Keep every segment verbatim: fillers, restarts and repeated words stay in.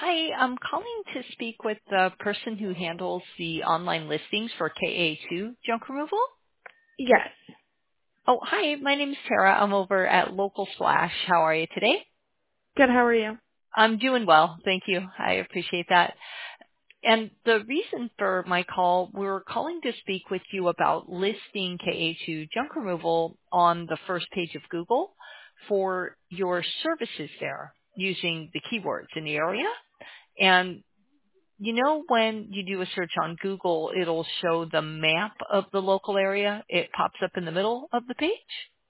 Hi, I'm calling to speak with the person who handles the online listings for K A two junk removal. Yes. Oh, hi, my name's Tara. I'm over at Local Splash. How are you today? Good. How are you? I'm doing well. Thank you. I appreciate that. And the reason for my call, we were calling to speak with you about listing K A two junk removal on the first page of Google for your services there using the keywords in the area. And you know, when you do a search on Google, it'll show the map of the local area. It pops up in the middle of the page.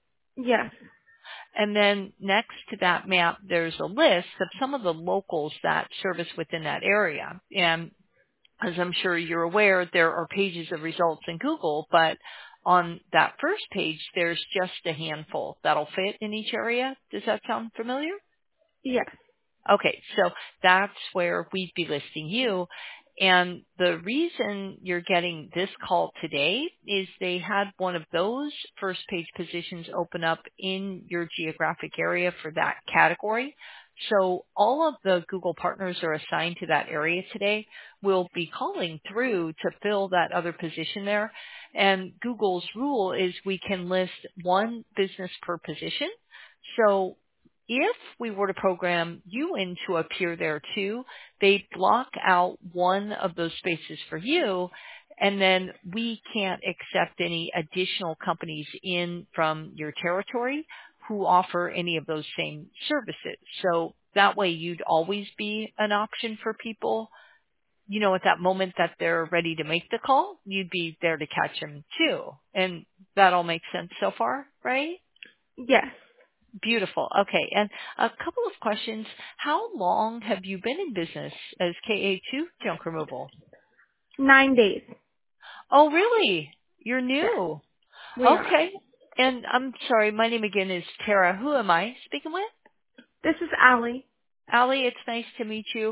Yes. And then next to that map, there's a list of some of the locals that service within that area. And as I'm sure you're aware, there are pages of results in Google, but on that first page, there's just a handful that'll fit in each area. Does that sound familiar? Yes. Okay, so that's where we'd be listing you. And the reason you're getting this call today is they had one of those first page positions open up in your geographic area for that category. So all of the Google partners are assigned to that area today. We'll be calling through to fill that other position there. And Google's rule is we can list one business per position. So if we were to program you in to appear there too, they'd block out one of those spaces for you, and then we can't accept any additional companies in from your territory who offer any of those same services. So that way you'd always be an option for people. You know, at that moment that they're ready to make the call, you'd be there to catch them too. And that all makes sense so far, right? Yes. Beautiful. Okay. And a couple of questions. How long have you been in business as K A two junk removal? Nine days. Oh, really? You're Yes. new. We are. Okay. And I'm sorry, my name again is Tara. Who am I speaking with? This is Allie. Allie, it's nice to meet you.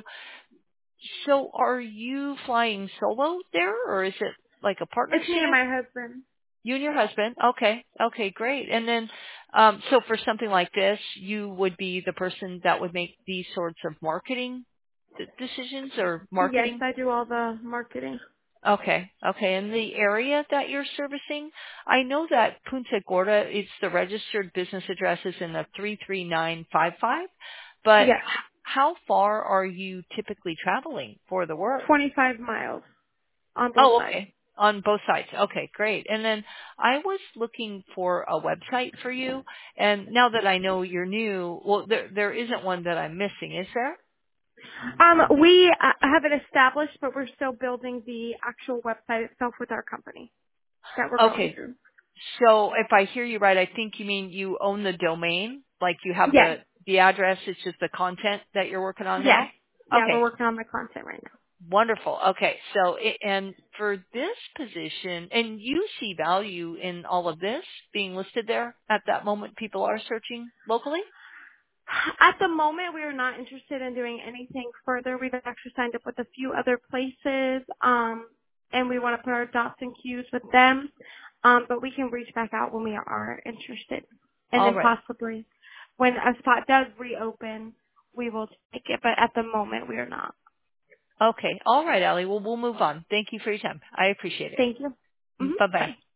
So are you flying solo there, or is it like a It's me and partnership? my husband. You and your husband. Okay. Okay, great. And then, um, so for something like this, you would be the person that would make these sorts of marketing d- decisions or Yes, marketing? I do all the marketing. Okay. Okay. And the area that you're servicing, I know that Punta Gorda, it's the registered business address is in the three three nine five five, but h- Yes. how far are you typically traveling for the work? twenty-five miles on both Oh, sides. okay. On both sides. Okay, great. And then I was looking for a website for you, and now that I know you're new, well, there there isn't one that I'm missing, is there? Um, we uh, have it established, but we're still building the actual website itself with our company that we're going Okay. through. So if I hear you right, I think you mean you own the domain, like you have Yes. the the address. It's just the content that you're working on Yes. now. Yeah, we're Okay. working on the content right now. Wonderful. Okay. So, it, and for this position, and you see value in all of this being listed there at that moment people are searching locally? At the moment, we are not interested in doing anything further. We've actually signed up with a few other places, um, and we want to put our dots and Q's with them. Um, but we can reach back out when we are interested, and All then right. possibly when a spot does reopen, we will take it. But at the moment, we are not. Okay. All right, Allie. Well, we'll move on. Thank you for your time. I appreciate it. Thank you. hmm Bye-bye. Bye.